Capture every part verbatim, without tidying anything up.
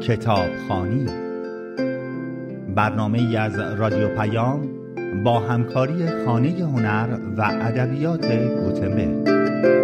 کتابخوانی، برنامه‌ای از رادیو پیام با همکاری خانه هنر و ادبیات گوتنبرگ.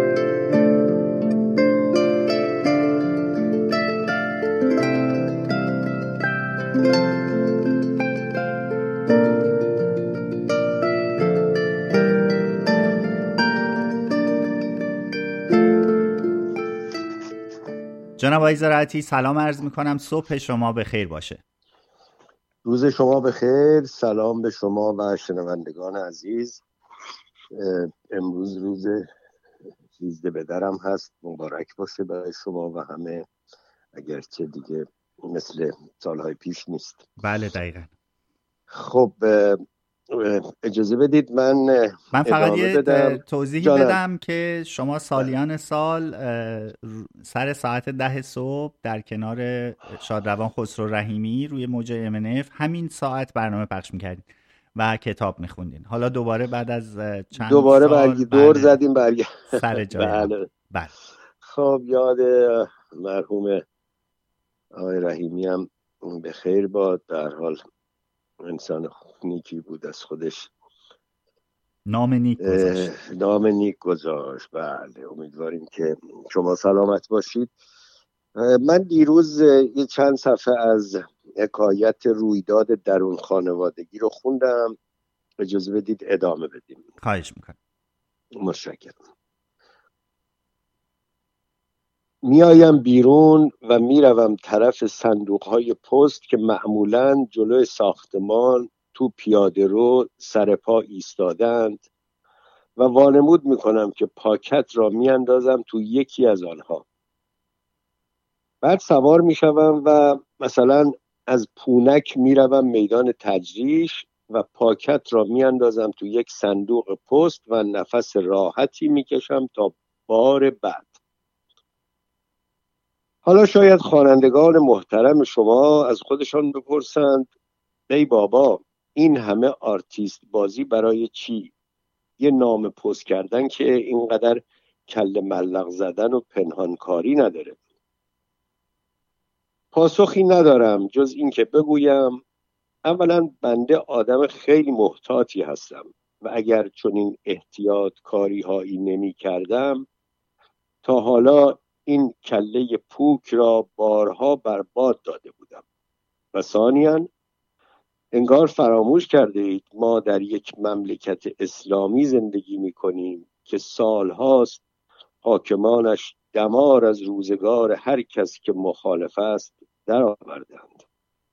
جناب آقای زراعتی، سلام عرض میکنم. صبح شما بخیر باشه. روز شما بخیر. سلام به شما و شنوندگان عزیز. امروز روز سیزده بدرم هست، مبارک باشه برای شما و همه، اگرچه دیگه مثل سالهای پیش نیست. بله دقیقا. خب اجازه بدید من من فقط یه بدم. توضیحی جانم. بدم که شما سالیان سال سر ساعت ده صبح در کنار شادروان خسرو رحیمی روی موج ام ان اف همین ساعت برنامه پخش میکردین و کتاب میخوندین. حالا دوباره بعد از چند دوباره سال برگی دور بله زدیم برگی سر جای بله. بله. خب یاد مرحوم آقای رحیمی هم به خیر باد. در حال انسان نیکی بود، از خودش نام نیک گذاشت. نام نیک گذاشت. بله، امیدواریم که شما سلامت باشید. من دیروز یه چند صفحه از حکایت رویداد درون خانوادگی رو خوندم. اجازه بدید ادامه بدیم. خواهش میکنم. متشکرم. میایم بیرون و میروم طرف صندوق‌های پست که معمولاً جلوی ساختمان تو پیاده رو سر پا ایستادند و وانمود میکنم که پاکت را میاندازم تو یکی از آنها. بعد سوار میشوم و مثلا از پونک میروم میدان تجریش و پاکت را میاندازم تو یک صندوق پست و نفس راحتی میکشم تا بار بعد. حالا شاید خوانندگان محترم شما از خودشان بپرسند ای بابا، این همه آرتیست بازی برای چی؟ یه نام پست کردن که اینقدر کله ملق زدن و پنهانکاری نداره. پاسخی ندارم جز این که بگویم اولا بنده آدم خیلی محتاطی هستم و اگر چنین احتیاط کاری هایی نمی کردم تا حالا این کله پوک را بارها برباد داده بودم. و ثانیاً انگار فراموش کرده اید ما در یک مملکت اسلامی زندگی می کنیم که سالهاست حاکمانش دمار از روزگار هر کس که مخالف است در آوردند.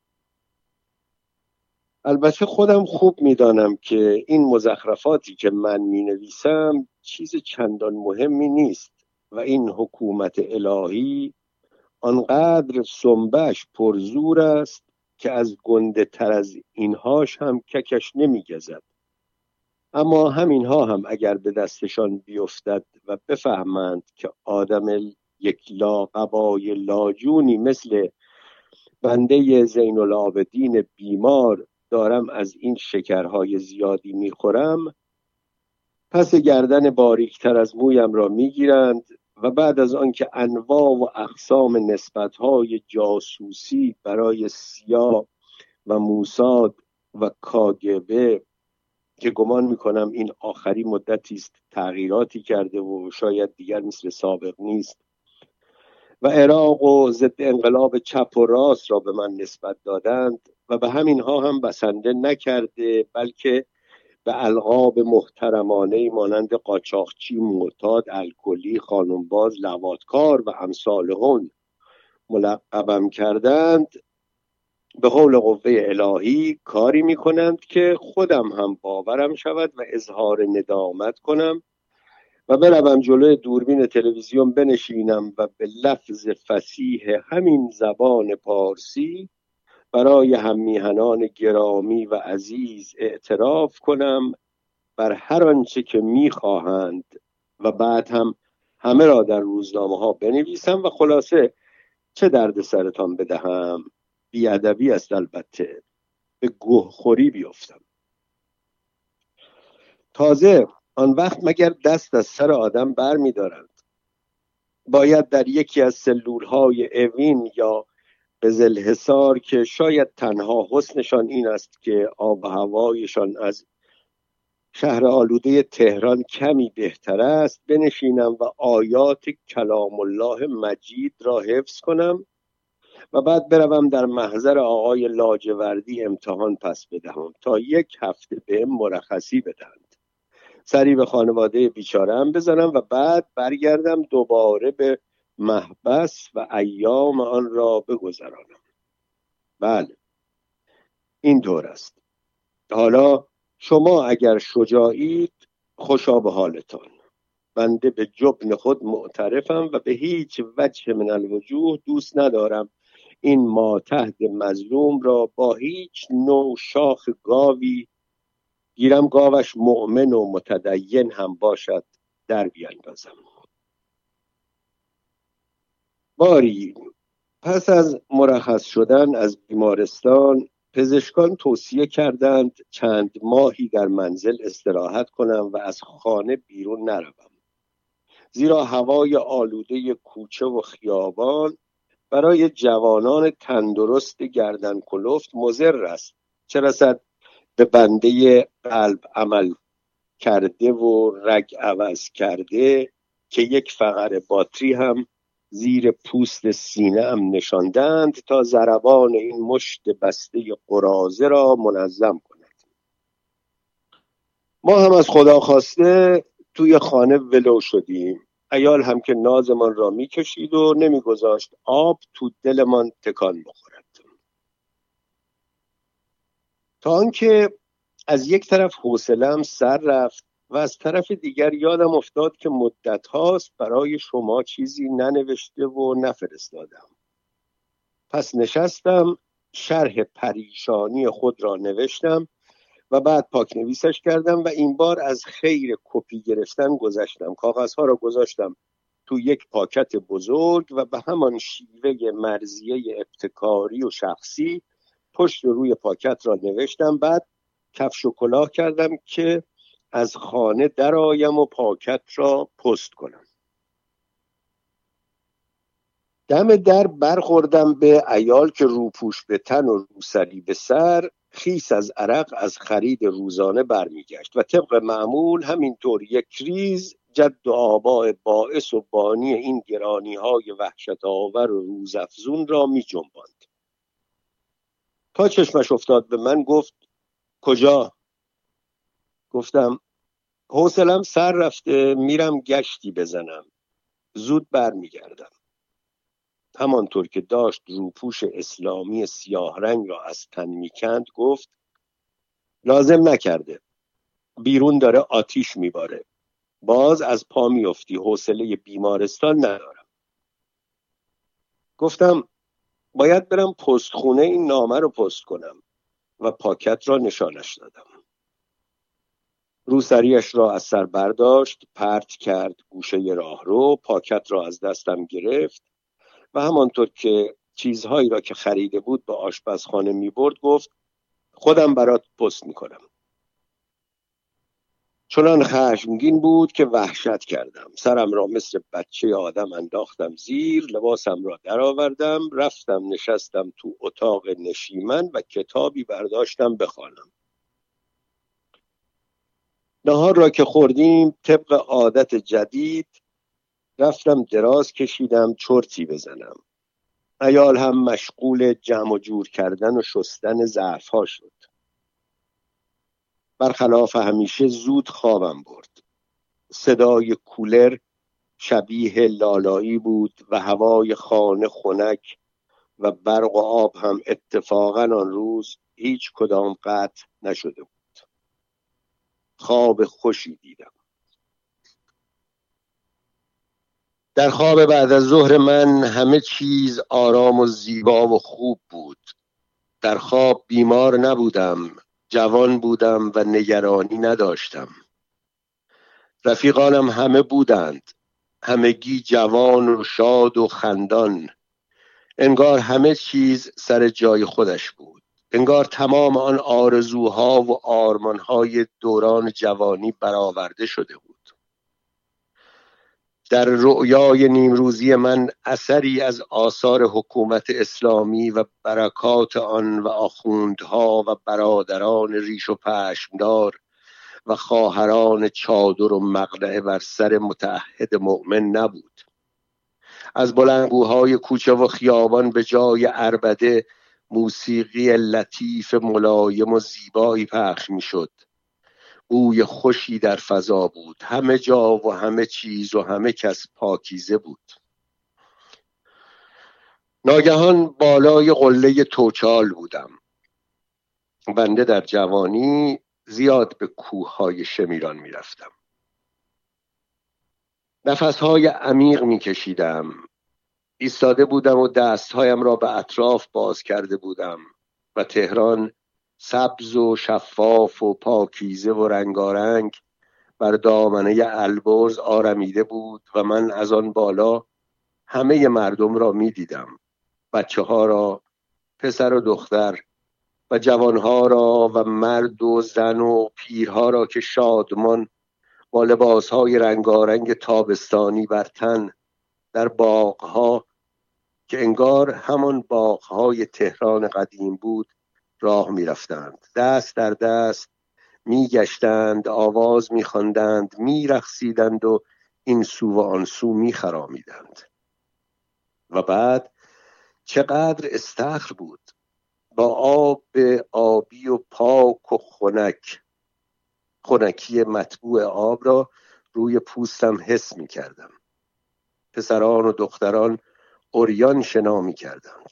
البته خودم خوب می دانم که این مزخرفاتی که من می نویسم چیز چندان مهمی نیست و این حکومت الهی آنقدر سنبه‌اش پرزور است که از گنده تر از اینهاش هم ککش نمی گزد. اما همینها هم اگر به دستشان بیفتد و بفهمند که آدم یک لاقبای لاجونی مثل بنده زین العابدین بیمار دارم از این شکرهای زیادی میخورم، پس گردن باریکتر از مویم را میگیرند و بعد از آن که انواع و اقسام نسبتهای جاسوسی برای سیا و موساد و کاگبه که گمان میکنم این آخری مدتی است تغییراتی کرده و شاید دیگر مثل سابق نیست و عراق و ضد انقلاب چپ و راست را به من نسبت دادند و به همینها هم بسنده نکرده، بلکه به القاب محترمانه مانند قاچاقچی، معتاد، الکلی، خانمباز، لواطکار و امثالهن ملقبم کردند، به حول قوه الهی کاری می کنند که خودم هم باورم شود و اظهار ندامت کنم و بروم جلوی دوربین تلویزیون بنشینم و به لفظ فصیح همین زبان پارسی برای هممیهنان گرامی و عزیز اعتراف کنم بر هر آنچه که می‌خواهند و بعد هم همه را در روزنامه ها بنویسم و خلاصه چه درد سرتان بدهم، بی‌ادبی است البته، به گوهخوری بیفتم. تازه آن وقت مگر دست از سر آدم بر می دارند؟ باید در یکی از سلولهای اوین یا به ذوالحصار که شاید تنها حسنشان این است که آب و هوایشان از شهر آلوده تهران کمی بهتر است، بنشینم و آیات کلام الله مجید را حفظ کنم و بعد بروم در محضر آقای لاجوردی امتحان پس بدهم تا یک هفته بهم مرخصی بدهند، سری به خانواده بیچاره‌ام بزنم و بعد برگردم دوباره به محبس و ایام آن را بگذرانم. بله، این طور است. حالا شما اگر شجاعید خوشا به حالتان. بنده به جبن خود معترفم و به هیچ وجه من الوجوه دوست ندارم این ماتحت مظلوم را با هیچ نوع شاخ گاوی، گیرم گاوش مؤمن و متدین هم باشد، در بیاندازم. باری پس از مرخص شدن از بیمارستان پزشکان توصیه کردند چند ماهی در منزل استراحت کنم و از خانه بیرون نروم، زیرا هوای آلوده کوچه و خیابان برای جوانان تندرست گردن کلفت مضر است، چه رسد به بنده قلب عمل کرده و رگ عوض کرده که یک فقر باتری هم زیر پوست سینه ام نشاندند تا ضربان این مشت بسته قراضه را منظم کند. ما هم از خدا خواسته توی خانه ولو شدیم. عیال هم که نازمان را میکشید و نمیگذاشت آب تو دلمان تکان بخورد، تا آنکه از یک طرف حوصله‌ام سر رفت و از طرف دیگر یادم افتاد که مدت هاست برای شما چیزی ننوشته و نفرستادم. پس نشستم شرح پریشانی خود را نوشتم و بعد پاک نویسش کردم و این بار از خیر کپی گرفتن گذشتم. کاغذها را گذاشتم تو یک پاکت بزرگ و به همان شیوه مرضیه ابتکاری و شخصی پشت و روی پاکت را نوشتم. بعد کفش و کلاه کردم که از خانه درآیم و پاکت را پست کنم. دم در برخوردم به عیال که روپوش به تن و روسری به سر، خیس از عرق از خرید روزانه برمیگشت و طبق معمول همینطور یک ریز جد و آباء باعث و بانی این گرانی های وحشت آور و روزافزون را می جنباند. تا چشمش افتاد به من گفت کجا؟ گفتم حوصله‌ام سر رفته، میرم گشتی بزنم، زود برمیگردم. همانطور که داشت روپوش اسلامی سیاه رنگ را از تن میکند گفت لازم نکرده، بیرون داره آتیش میباره، باز از پا میافتی، حوصله بیمارستان ندارم. گفتم باید برم پستخونه این نامه رو پست کنم و پاکت را نشانش دادم. روسریش را از سر برداشت، پرت کرد گوشه راهرو، پاکت را از دستم گرفت و همانطور که چیزهایی را که خریده بود به آشپزخانه می برد گفت خودم برات پست می کنم. چنان خشمگین بود که وحشت کردم. سرم را مثل بچه آدم انداختم زیر، لباسم را درآوردم، رفتم نشستم تو اتاق نشیمن و کتابی برداشتم بخوانم. نهار را که خوردیم طبق عادت جدید رفتم دراز کشیدم چرتی بزنم. عیال هم مشغول جمع و جور کردن و شستن ظرف‌ها شد. برخلاف همیشه زود خوابم برد. صدای کولر شبیه لالایی بود و هوای خانه خنک و برق و آب هم اتفاقاً آن روز هیچ کدام قطع نشده بود. خواب خوشی دیدم. در خواب بعد از ظهر من همه چیز آرام و زیبا و خوب بود. در خواب بیمار نبودم، جوان بودم و نگرانی نداشتم. رفیقانم همه بودند، همگی جوان و شاد و خندان. انگار همه چیز سر جای خودش بود. انگار تمام آن آرزوها و آرمانهای دوران جوانی برآورده شده بود. در رؤیای نیمروزی من اثری از آثار حکومت اسلامی و برکات آن و آخوندها و برادران ریش و پشمدار و خواهران چادر و مقنعه بر سر متعهد مؤمن نبود. از بلندگوهای کوچه و خیابان به جای عربده موسیقی لطیف ملایم و زیبایی پخش می شد. بوی خوشی در فضا بود. همه جا و همه چیز و همه کس پاکیزه بود. ناگهان بالای قله توچال بودم. بنده در جوانی زیاد به کوههای شمیران می رفتم. نفسهای عمیق می کشیدم. ایستاده بودم و دستهایم را به اطراف باز کرده بودم و تهران سبز و شفاف و پاکیزه و رنگارنگ بر دامنه البرز آرمیده بود و من از آن بالا همه مردم را می دیدم. بچه ها را، پسر و دختر و جوانها را و مرد و زن و پیرها را که شادمان با لباسهای رنگارنگ تابستانی بر تن در باغها که انگار همان باغهای تهران قدیم بود راه می رفتند. دست در دست می گشتند، آواز می خواندند، می رقصیدند و این سو و آن سو می خرامیدند. و بعد چقدر استخر بود، با آب آبی و پاک و خنک. خنکی مطبوع آب را روی پوستم حس می کردم. پسران و دختران عریان شنا می کردند.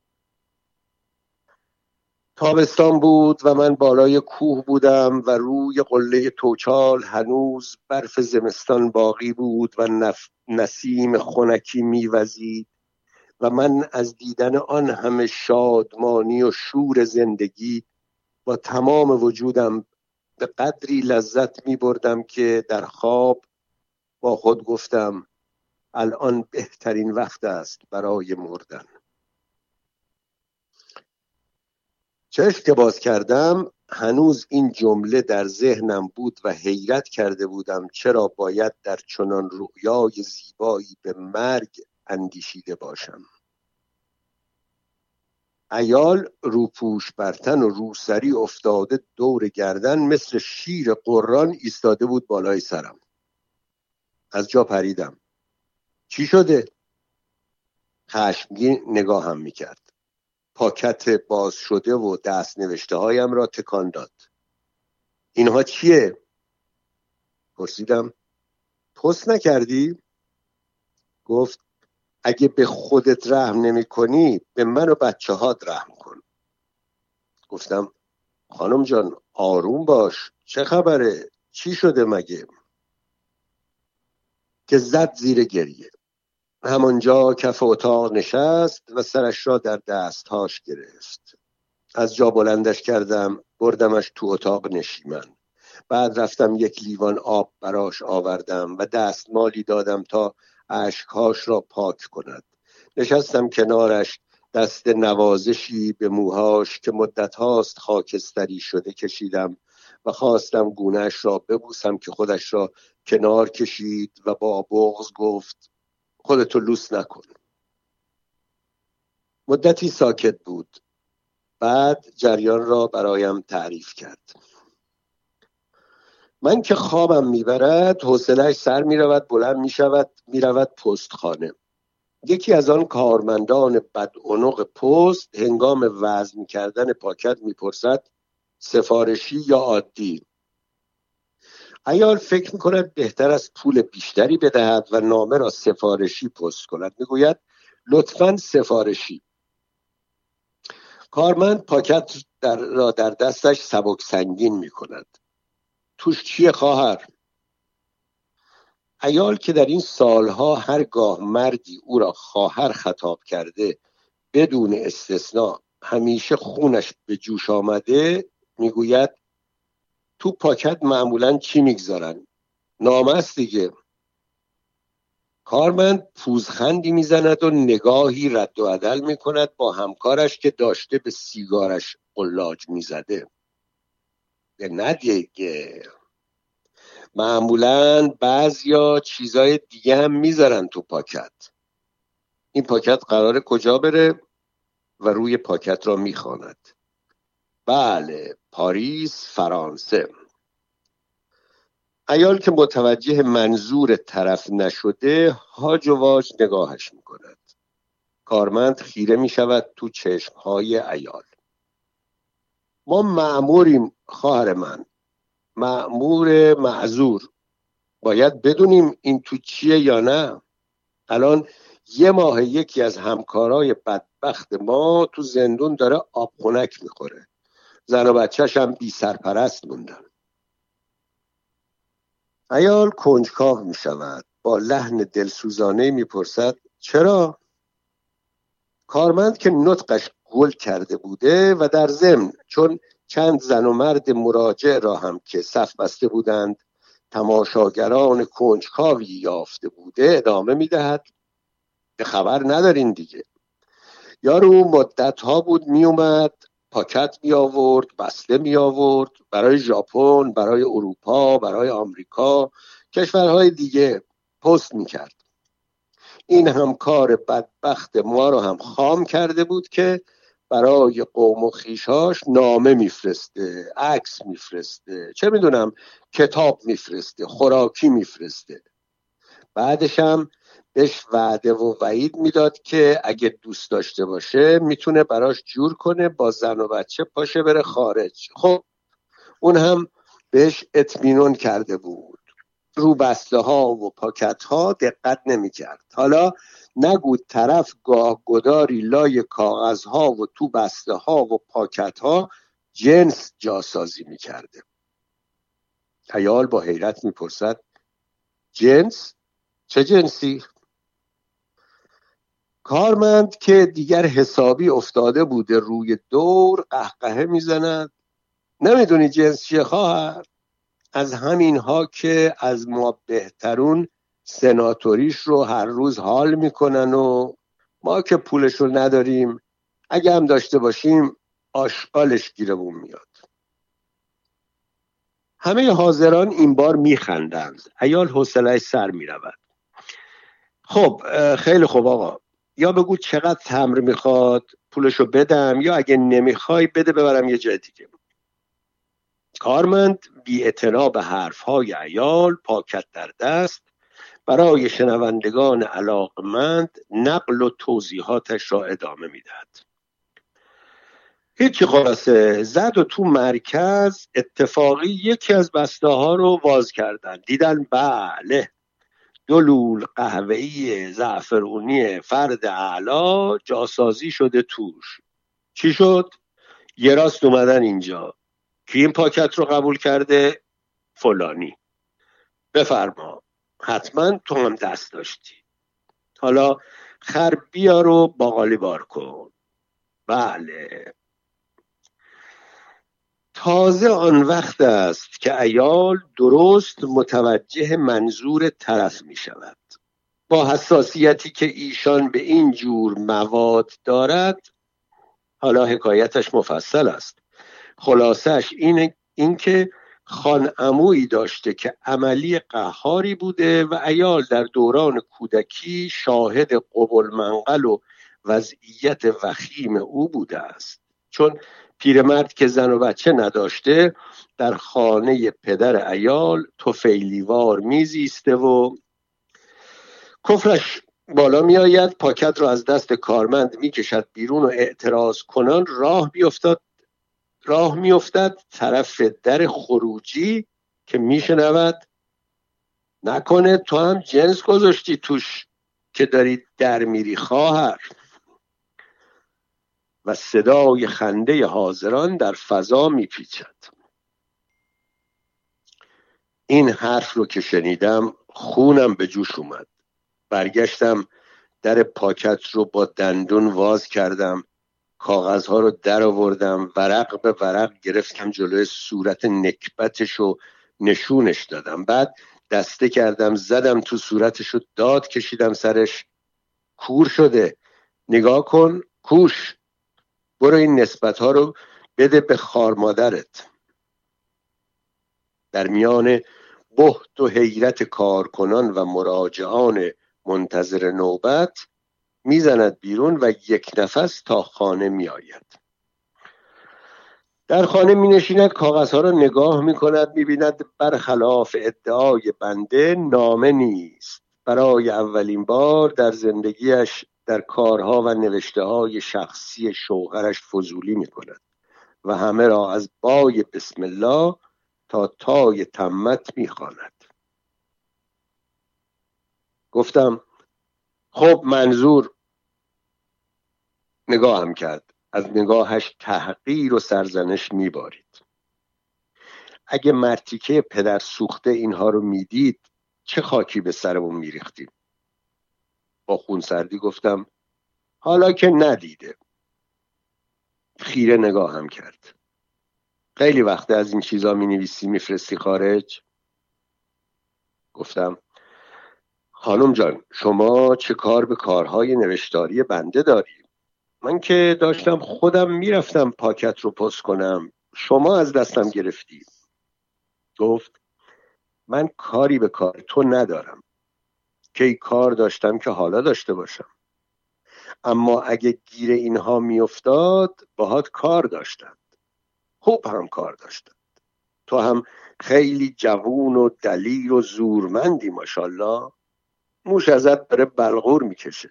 تابستان بود و من بالای کوه بودم و روی قله توچال هنوز برف زمستان باقی بود و نف... نسیم خنکی می وزید و من از دیدن آن همه شادمانی و شور زندگی با تمام وجودم به قدری لذت می بردم که در خواب با خود گفتم الان بهترین وقت است برای مردن. چشم که باز کردم هنوز این جمله در ذهنم بود و حیرت کرده بودم چرا باید در چنان رؤیای زیبایی به مرگ اندیشیده باشم. عیال روپوش برتن و روسری افتاده دور گردن مثل شیر قران ایستاده بود بالای سرم. از جا پریدم. چی شده؟ خشمگین نگاهم میکرد. پاکت باز شده و دست نوشته هایم را تکان داد. اینها چیه؟ پرسیدم. پست نکردی؟ گفت اگه به خودت رحم نمی کنی به من و بچه هات رحم کن. گفتم خانم جان آروم باش، چه خبره؟ چی شده مگه؟ که زد زیر گریه. همانجا کف اتاق نشست و سرش را در دستهاش گرفت. از جا بلندش کردم، بردمش تو اتاق نشیمن. بعد رفتم یک لیوان آب براش آوردم و دستمالی دادم تا اشکهاش را پاک کند. نشستم کنارش، دست نوازشی به موهاش که مدت هاست خاکستری شده کشیدم و خواستم گونهش را ببوسم که خودش را کنار کشید و با بغض گفت خودتو لوس نکن. مدتی ساکت بود. بعد جریان را برایم تعریف کرد. من که خوابم میبرد حوصله‌اش سر میرود، بلند میشود، میرود پستخانه. یکی از آن کارمندان بدعنق پست هنگام وزن کردن پاکت میپرسد سفارشی یا عادی؟ عیال فکر میکند بهتر از پول بیشتری بدهد و نامه را سفارشی پست کند. میگوید لطفاً سفارشی. کارمند پاکت در را در دستش سبک سنگین میکند. توش چیه خواهر؟ عیال که در این سالها هرگاه مردی او را خواهر خطاب کرده بدون استثناء همیشه خونش به جوش آمده میگوید تو پاکت معمولاً چی میگذارن؟ نامه است دیگه. کارمند پوزخندی میزند و نگاهی رد و عدل میکند با همکارش که داشته به سیگارش قلاج میزده. نه دیگه. معمولاً بعضیا چیزای دیگه هم میذارن تو پاکت. این پاکت قراره کجا بره و روی پاکت را میخواند. بله، پاریس، فرانسه. عیال که متوجه منظور طرف نشده هاج و واج نگاهش میکند. کارمند خیره میشود تو چشمهای عیال. ما مأموریم خواهر من، مأمور معذور. باید بدونیم این تو چیه یا نه. الان یه ماه یکی از همکارای بدبخت ما تو زندون داره آب خنک میخوره. زن و بچه‌ش هم بی سرپرست موندن. عیال کنجکاو میشود. با لحن دلسوزانه میپرسد چرا؟ کارمند که نطقش گل کرده بوده و در ضمن چون چند زن و مرد مراجع را هم که صف بسته بودند تماشاگران کنجکاوی یافته بوده ادامه میدهد. به خبر ندارین دیگه. یارو مدت ها بود می اومد پاکت می آورد، بسته می آورد برای ژاپن، برای اروپا، برای آمریکا، کشورهای دیگه پست می کرد. این همکار بدبخت ما رو هم خام کرده بود که برای قوم و خیشاش نامه میفرسته، عکس میفرسته، چه میدونم کتاب میفرسته، خوراکی میفرسته. بعدش هم بهش وعده و وعید میداد که اگه دوست داشته باشه میتونه براش جور کنه با زن و بچه پاشه بره خارج. خب اون هم بهش اطمینان کرده بود. رو بسته ها و پاکت ها دقت نمی کرد. حالا نگو طرف گاه گداری لای کاغذ ها و تو بسته ها و پاکت ها جنس جاسازی می کرده. عیال با حیرت می پرسد جنس؟ چه جنسی؟ کارمند که دیگر حسابی افتاده بوده روی دور قهقهه می زند. نمیدونی جنس چیه خواهر؟ از همین ها که از ما بهترون سناتوریش رو هر روز حال میکنن و ما که پولش رو نداریم، اگه هم داشته باشیم آشغالش گیرمون میاد. همه حاضران این بار میخندند. عیال حوصله‌اش سر میرود. خب خیلی خوب آقا، یا بگو چقدر تمر میخواد پولش رو بدم، یا اگه نمیخوای بده ببرم یه جای دیگه. کارمند بی اعتنا به حرفهای عیال پاکت در دست برای شنوندگان علاقمند نقل و توضیحاتش را ادامه میدهد. هیچی خلاصه زد و تو مرکز اتفاقی یکی از بسته ها رو باز کردن. دیدن بله دو لول قهوه‌ای زعفرونی فرد اعلا جاسازی شده توش. چی شد؟ یه راست اومدن اینجا. کی این پاکت رو قبول کرده؟ فلانی. بفرما، حتما تو هم دست داشتی. حالا خر بیار و باقالی بار کن. بله. تازه آن وقت است که عیال درست متوجه منظور طرف می شود. با حساسیتی که ایشان به این جور مواد دارد، حالا حکایتش مفصل است. خلاصش اینه این که خان عمویی داشته که عملی قهاری بوده و عیال در دوران کودکی شاهد قبل منقل و وضعیت وخیم او بوده است. چون پیرمرد که زن و بچه نداشته در خانه پدر عیال طفیلیوار میزیسته و کفرش بالا می آید. پاکت را از دست کارمند می کشد بیرون و اعتراض کنان راه بیفتد راه می افتد طرف در خروجی که می شنود نکنه تو هم جنس گذاشتی توش که داری در میری خواهر. و صدای خنده حاضران در فضا می پیچد. این حرف رو که شنیدم خونم به جوش اومد. برگشتم در پاکت رو با دندون واز کردم، کاغذها رو در آوردم، ورق به ورق گرفتم جلوی صورت نکبتش رو نشونش دادم. بعد دسته کردم زدم تو صورتش رو داد کشیدم سرش. کور شده، نگاه کن، کوش، برو این نسبت ها رو بده به خار مادرت. در میان بهت و حیرت کارکنان و مراجعان منتظر نوبت میزند بیرون و یک نفس تا خانه میآید. در خانه می نشیند، کاغذها را نگاه می کند، می بیند برخلاف ادعای بنده نامه نیست. برای اولین بار در زندگیش در کارها و نوشته های شخصی شوهرش فضولی می کند و همه را از بای بسم الله تا تای تمت می خواند. گفتم خب منظور؟ نگاهم کرد. از نگاهش تحقیر و سرزنش می بارید. اگه مرتیکه پدر سوخته اینها رو میدید چه خاکی به سرمون میریختیم؟ با خونسردی گفتم حالا که ندیده. خیره نگاهم کرد. خیلی وقته از این چیزا می نویسی میفرستی خارج؟ گفتم خانم جان شما چه کار به کارهای نوشتاری بنده داری؟ من که داشتم خودم میرفتم پاکت رو پست کنم، شما از دستم گرفتی. گفت من کاری به کار تو ندارم. کی کار داشتم که حالا داشته باشم. اما اگه گیر اینها میافتاد باهات کار داشتند. خوب هم کار داشتند. تو هم خیلی جوون و دلیر و زورمندی ماشاءالله. موش ازت داره بلغور میکشه.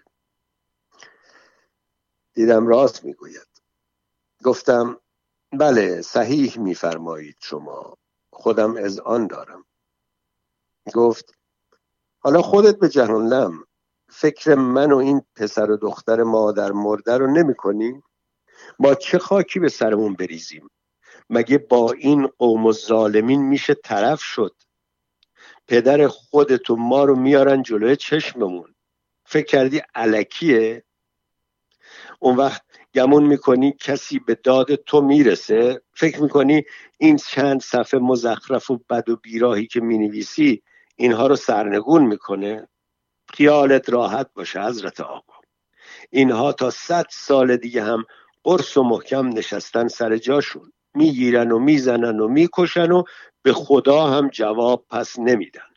دیدم راست میگوید. گفتم بله صحیح میفرمایید شما، خودم اذعان دارم. گفت حالا خودت به جهنم، فکر من و این پسر و دختر مادر مرده رو نمی کنی؟ ما چه خاکی به سرمون بریزیم؟ مگه با این قوم الظالمین میشه طرف شد؟ پدر خودتو ما رو میارن جلوی چشممون، فکر کردی الکیه؟ اون وقت گمون میکنی کسی به داد تو میرسه؟ فکر میکنی این چند صفحه مزخرف و بد و بیراهی که مینویسی اینها رو سرنگون میکنه؟ خیالت راحت باشه حضرت آقا، اینها تا صد سال دیگه هم قرص و محکم نشستن سر جاشون، میگیرن و میزنن و میکشن و به خدا هم جواب پس نمیدن.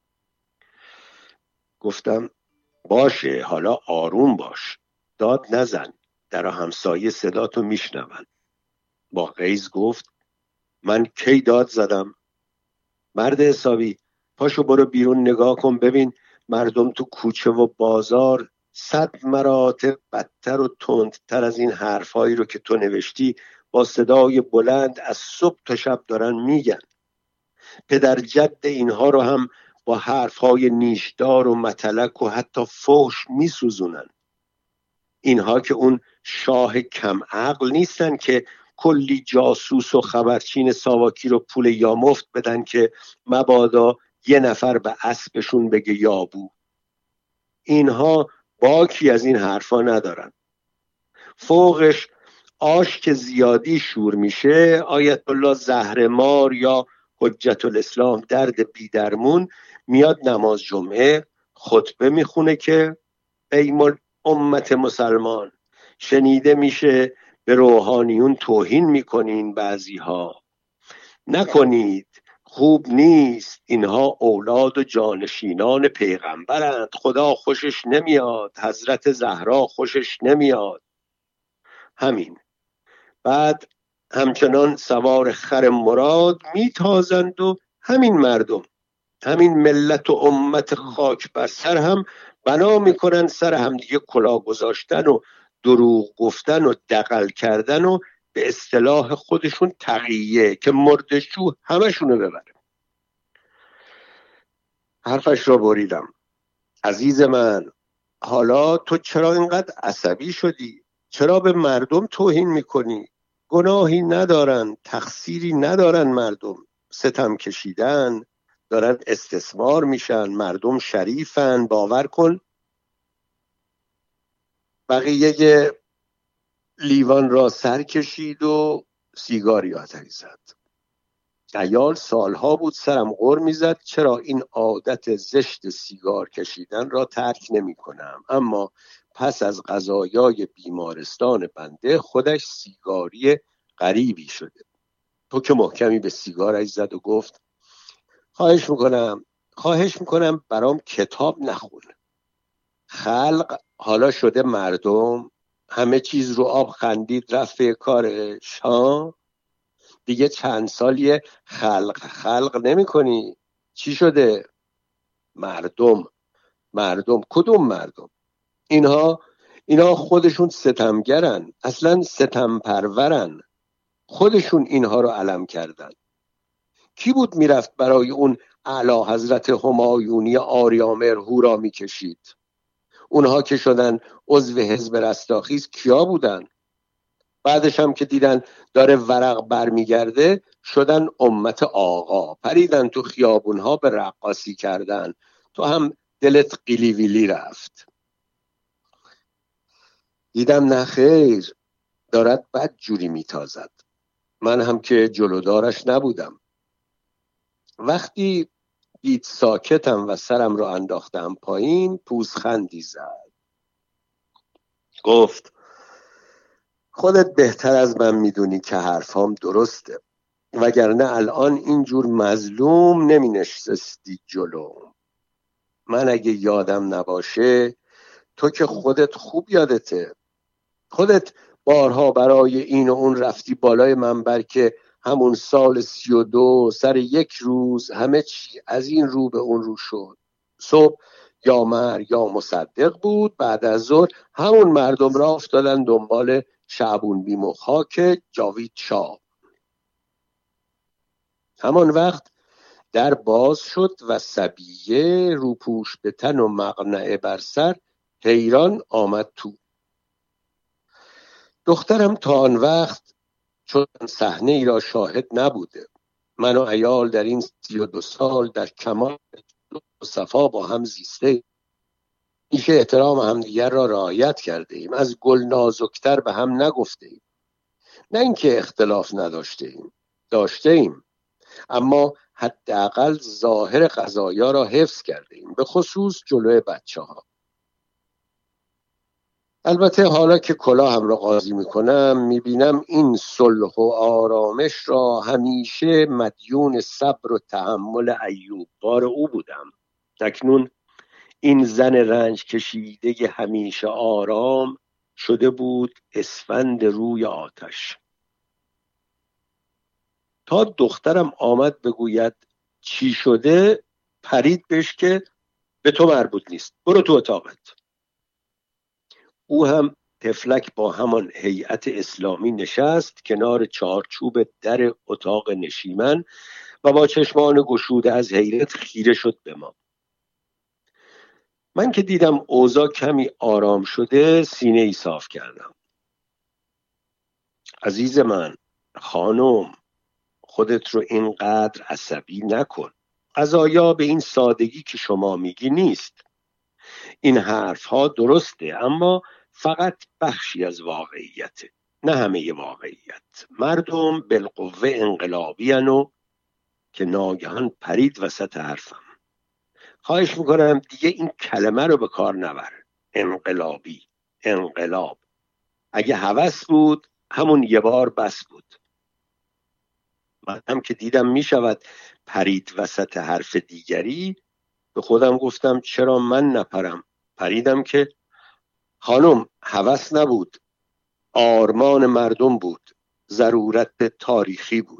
گفتم باشه حالا آروم باش، داد نزن، در همسایه صداتو میشنون. با غیظ گفت من کی داد زدم؟ مرد حسابی پاشو برو بیرون نگاه کن ببین مردم تو کوچه و بازار صد مراتب بدتر و تندتر از این حرفایی رو که تو نوشتی با صدای بلند از صبح تا شب دارن میگن. پدر جد اینها رو هم با حرفهای نیشدار و متلک و حتی فحش میسوزونن. اینها که اون شاه کم عقل نیستن که کلی جاسوس و خبرچین ساواکی رو پول یامفت بدن که مبادا یه نفر به اسبشون بگه یابو. اینها باکی از این حرفا ندارن. فوقش آش که زیادی شور میشه، آیت الله زهرمار یا حجت الاسلام درد بیدرمون میاد نماز جمعه خطبه میخونه که ای امت مسلمان، شنیده میشه به روحانیون توهین میکنین، بعضی ها نکنید، خوب نیست، اینها اولاد و جانشینان پیغمبرند، خدا خوشش نمیاد، حضرت زهرا خوشش نمیاد. همین. بعد همچنان سوار خر مراد میتازند و همین مردم، همین ملت و امت خاک بر سر هم بنا میکنن سر همدیگه کلاه گذاشتن و دروغ گفتن و دغل کردن و به اصطلاح خودشون تقیه که مردشو همشونو ببره. حرفش را بریدم. عزیز من، حالا تو چرا اینقدر عصبی شدی؟ چرا به مردم توهین میکنی؟ گناهی ندارن، تقصیری ندارن، مردم ستم کشیدن، دارن استثمار میشن، مردم شریفن، باور کن. بقیه لیوان را سر کشید و سیگاری آتش زد. عیال سالها بود سرم غر میزد چرا این عادت زشت سیگار کشیدن را ترک نمی کنم، اما پس از قضایای بیمارستان بنده خودش سیگاری غریبی شده. تو که محکمی به سیگارش زد و گفت خواهش میکنم خواهش میکنم برام کتاب نخون. خلق حالا شده مردم، همه چیز رو آب خندید رفت به کارش ها. دیگه چند سالیه خلق خلق نمی کنی. چی شده؟ مردم مردم کدوم مردم؟ اینها اینها خودشون ستمگرن، اصلا ستم پرورن، خودشون اینها رو علم کردن. کی بود میرفت برای اون اعلی حضرت همایونی آریامر هورا میکشید؟ اونها که شدن عضو حزب رستاخیز کیا بودن؟ بعدش هم که دیدن داره ورق برمیگرده شدن امت آقا، پریدن تو خیابونها به رقاصی کردن. تو هم دلت قیلی ویلی رفت. دیدم نه خیر، دارد بد جوری میتازد. من هم که جلودارش نبودم. وقتی دید ساکتم و سرم رو انداختم پایین، پوزخندی زد. گفت خودت بهتر از من میدونی که حرفام درسته، وگرنه الان اینجور مظلوم نمی نشستی جلو. من اگه یادم نباشه، تو که خودت خوب یادته، خودت بارها برای این و اون رفتی بالای منبر که همون سال سی و دو سر یک روز همه چی از این رو به اون رو شد. صبح یا مر یا مصدق بود، بعد از ظهر همون مردم را افتادن دنبال شعبون بیم و خاک جاوید شاه. همان وقت در باز شد و صبیه روپوش به تن و مقنعه بر سر حیران آمد تو. دخترم تا آن وقت چون صحنه ای را شاهد نبوده. من و عیال در این سی و دو سال در کمال و صفا با هم زیسته، میشه احترام همدیگر را رعایت کرده ایم، از گل نازکتر به هم نگفته ایم. نه اینکه اختلاف نداشته ایم، داشته ایم، اما حداقل ظاهر قضایا را حفظ کرده ایم، به خصوص جلوی بچه ها. البته حالا که کلاهم را قاضی میکنم میبینم این صلح و آرامش را همیشه مدیون صبر و تحمل ایوب بار او بودم. اکنون این زن رنج کشیده همیشه آرام شده بود اسفند روی آتش. تا دخترم آمد بگوید چی شده، پرید بهش که به تو مربوط نیست، برو تو اتاقت. او هم طفلک با همان هیئت اسلامی نشست کنار چارچوب در اتاق نشیمن و با چشمان گشوده از حیرت خیره شد به ما. من که دیدم اوضاع کمی آرام شده سینه ای صاف کردم. عزیز من، خانم، خودت رو اینقدر عصبی نکن. قضایا به این سادگی که شما میگی نیست. این حرف ها درسته، اما فقط بخشی از واقعیته، نه همه واقعیت. مردم بالقوه انقلابی هنو که ناگهان پرید وسط حرفم. خواهش میکنم دیگه این کلمه رو به کار نبر. انقلابی، انقلاب، اگه هوس بود همون یه بار بس بود. من هم که دیدم میشود پرید وسط حرف دیگری، به خودم گفتم چرا من نپرم. پریدم که خانم هوس نبود، آرمان مردم بود، ضرورت تاریخی بود.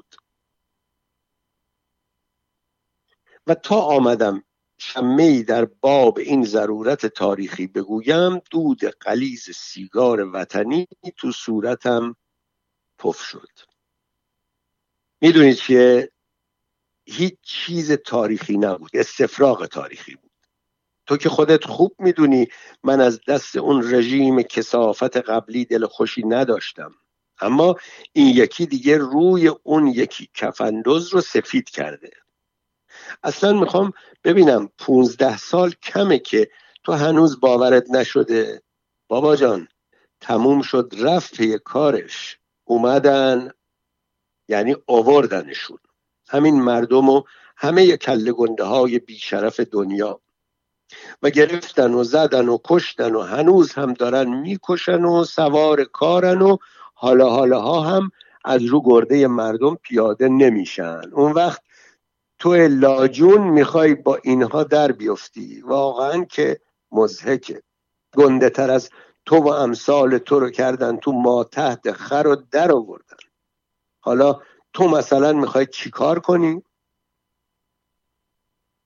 و تا آمدم شمه‌ای در باب این ضرورت تاریخی بگویم، دود غلیظ سیگار وطنی تو صورتم پف شد. میدونید که هیچ چیز تاریخی نبود، استفراغ تاریخی بود. تو که خودت خوب میدونی من از دست اون رژیم کثافت قبلی دل خوشی نداشتم، اما این یکی دیگه روی اون یکی کفندوز رو سفید کرده. اصلا میخوام ببینم پونزده سال کمه که تو هنوز باورت نشده؟ بابا جان، تموم شد رفت پی کارش. اومدن یعنی آوردنشون، همین مردم و همه کله گنده های بیشرف دنیا، و گرفتن و زدن و کشتن و هنوز هم دارن میکشن و سوار کارن و حالا حالا ها هم از رو گرده مردم پیاده نمیشن. اون وقت تو لاجون میخوای با اینها در بیفتی. واقعا که مضحکه. گنده تر از تو و امثال تو رو کردن تو ما تحت خر و در آوردن. حالا تو مثلا میخوای چی کار کنی؟